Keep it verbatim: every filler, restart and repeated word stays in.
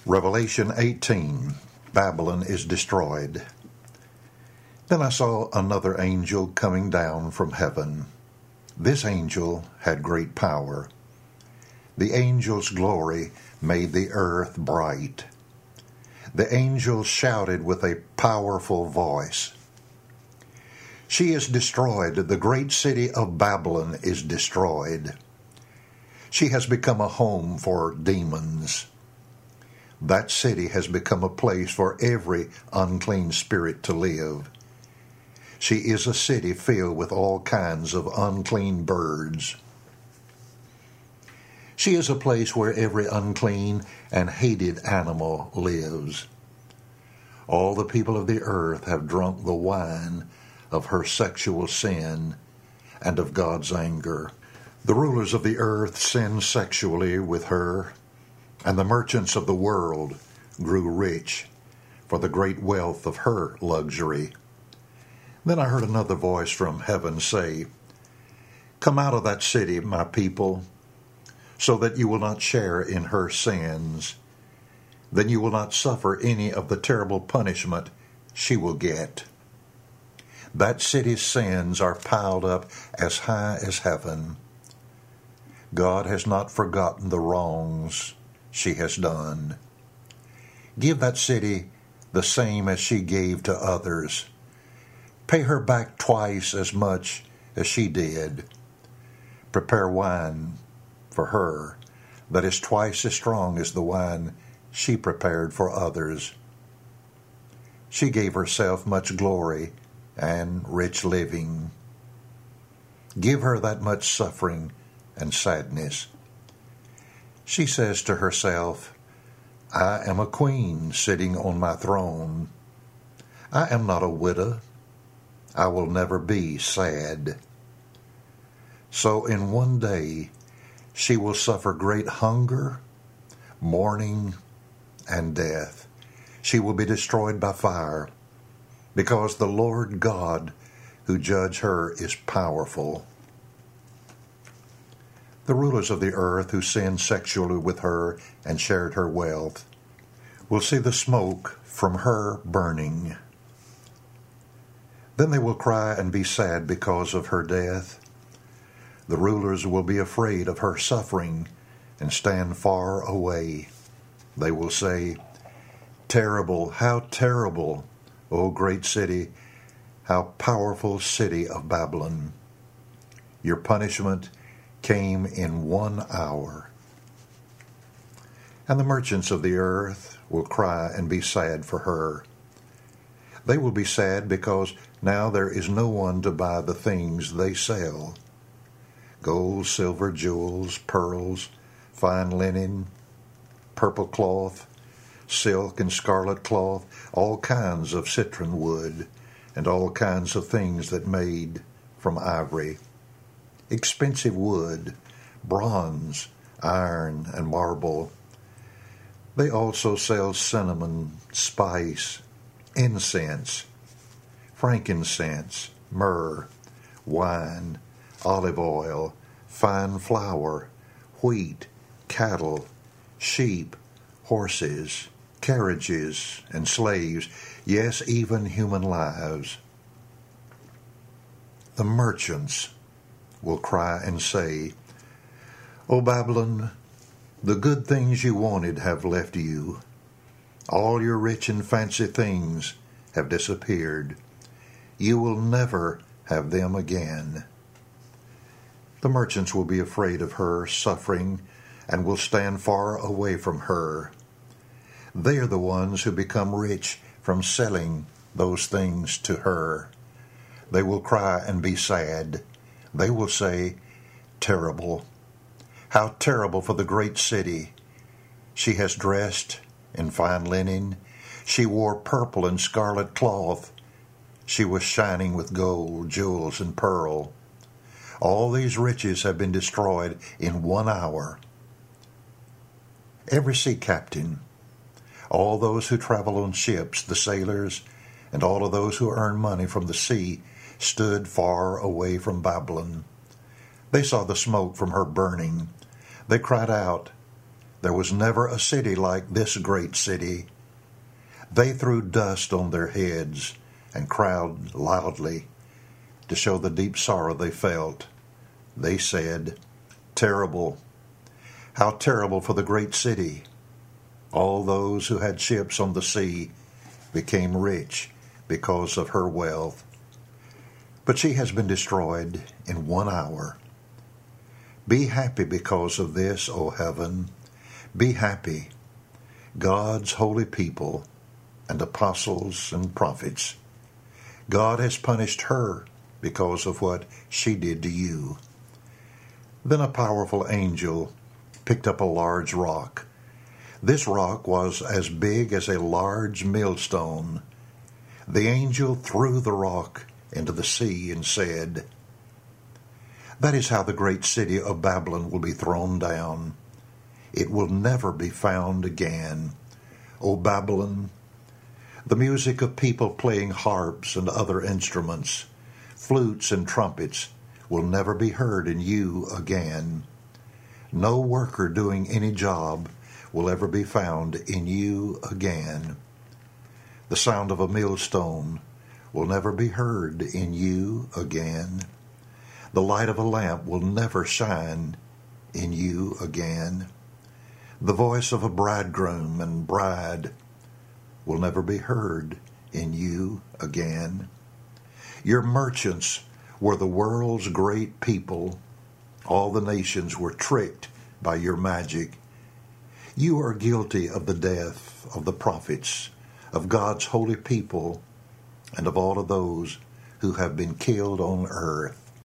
Revelation eighteen, Babylon is destroyed. Then I saw another angel coming down from heaven. This angel had great power. The angel's glory made the earth bright. The angel shouted with a powerful voice, "She is destroyed. The great city of Babylon is destroyed. She has become a home for demons. That city has become a place for every unclean spirit to live. She is a city filled with all kinds of unclean birds. She is a place where every unclean and hated animal lives. All the people of the earth have drunk the wine of her sexual sin and of God's anger. The rulers of the earth sinned sexually with her, and the merchants of the world grew rich for the great wealth of her luxury." Then I heard another voice from heaven say, "Come out of that city, my people, so that you will not share in her sins. Then you will not suffer any of the terrible punishment she will get. That city's sins are piled up as high as heaven. God has not forgotten the wrongs she has done. Give that city the same as she gave to others. Pay her back twice as much as she did. Prepare wine for her that is twice as strong as the wine she prepared for others. She gave herself much glory and rich living. Give her that much suffering and sadness. She says to herself, 'I am a queen sitting on my throne. I am not a widow. I will never be sad.' So in one day she will suffer great hunger, mourning, and death. She will be destroyed by fire, because the Lord God who judged her is powerful. The rulers of the earth who sinned sexually with her and shared her wealth will see the smoke from her burning. Then they will cry and be sad because of her death. The rulers will be afraid of her suffering and stand far away. They will say, 'Terrible, how terrible, O great city, how powerful city of Babylon. Your punishment came in one hour.' And the merchants of the earth will cry and be sad for her. They will be sad because now there is no one to buy the things they sell. Gold, silver, jewels, pearls, fine linen, purple cloth, silk and scarlet cloth, all kinds of citron wood, and all kinds of things that made from ivory, expensive wood, bronze, iron, and marble. They also sell cinnamon, spice, incense, frankincense, myrrh, wine, olive oil, fine flour, wheat, cattle, sheep, horses, carriages, and slaves, yes, even human lives. The merchants will cry and say, 'O Babylon, the good things you wanted have left you. All your rich and fancy things have disappeared. You will never have them again.' The merchants will be afraid of her suffering and will stand far away from her. They are the ones who become rich from selling those things to her. They will cry and be sad. They will say, 'Terrible, how terrible for the great city. She has dressed in fine linen. She wore purple and scarlet cloth. She was shining with gold, jewels, and pearl. All these riches have been destroyed in one hour.' Every sea captain, all those who travel on ships, the sailors, and all of those who earn money from the sea, stood far away from Babylon. They saw the smoke from her burning. They cried out, There was never a city like this great city. They threw dust on their heads and cried loudly to show the deep sorrow they felt. They said, "Terrible! How terrible for the great city!" All those who had ships on the sea became rich because of her wealth. But she has been destroyed in one hour. Be happy because of this, O heaven. Be happy, God's holy people and apostles and prophets. God has punished her because of what she did to you. Then a powerful angel picked up a large rock. This rock was as big as a large millstone. The angel threw the rock into the sea and said, "That is how the great city of Babylon will be thrown down. It will never be found again. O Babylon, the music of people playing harps and other instruments, flutes and trumpets, will never be heard in you again. No worker doing any job will ever be found in you again. The sound of a millstone will never be heard in you again. The light of a lamp will never shine in you again. The voice of a bridegroom and bride will never be heard in you again. Your merchants were the world's great people. All the nations were tricked by your magic. You are guilty of the death of the prophets, of God's holy people, and of all of those who have been killed on earth.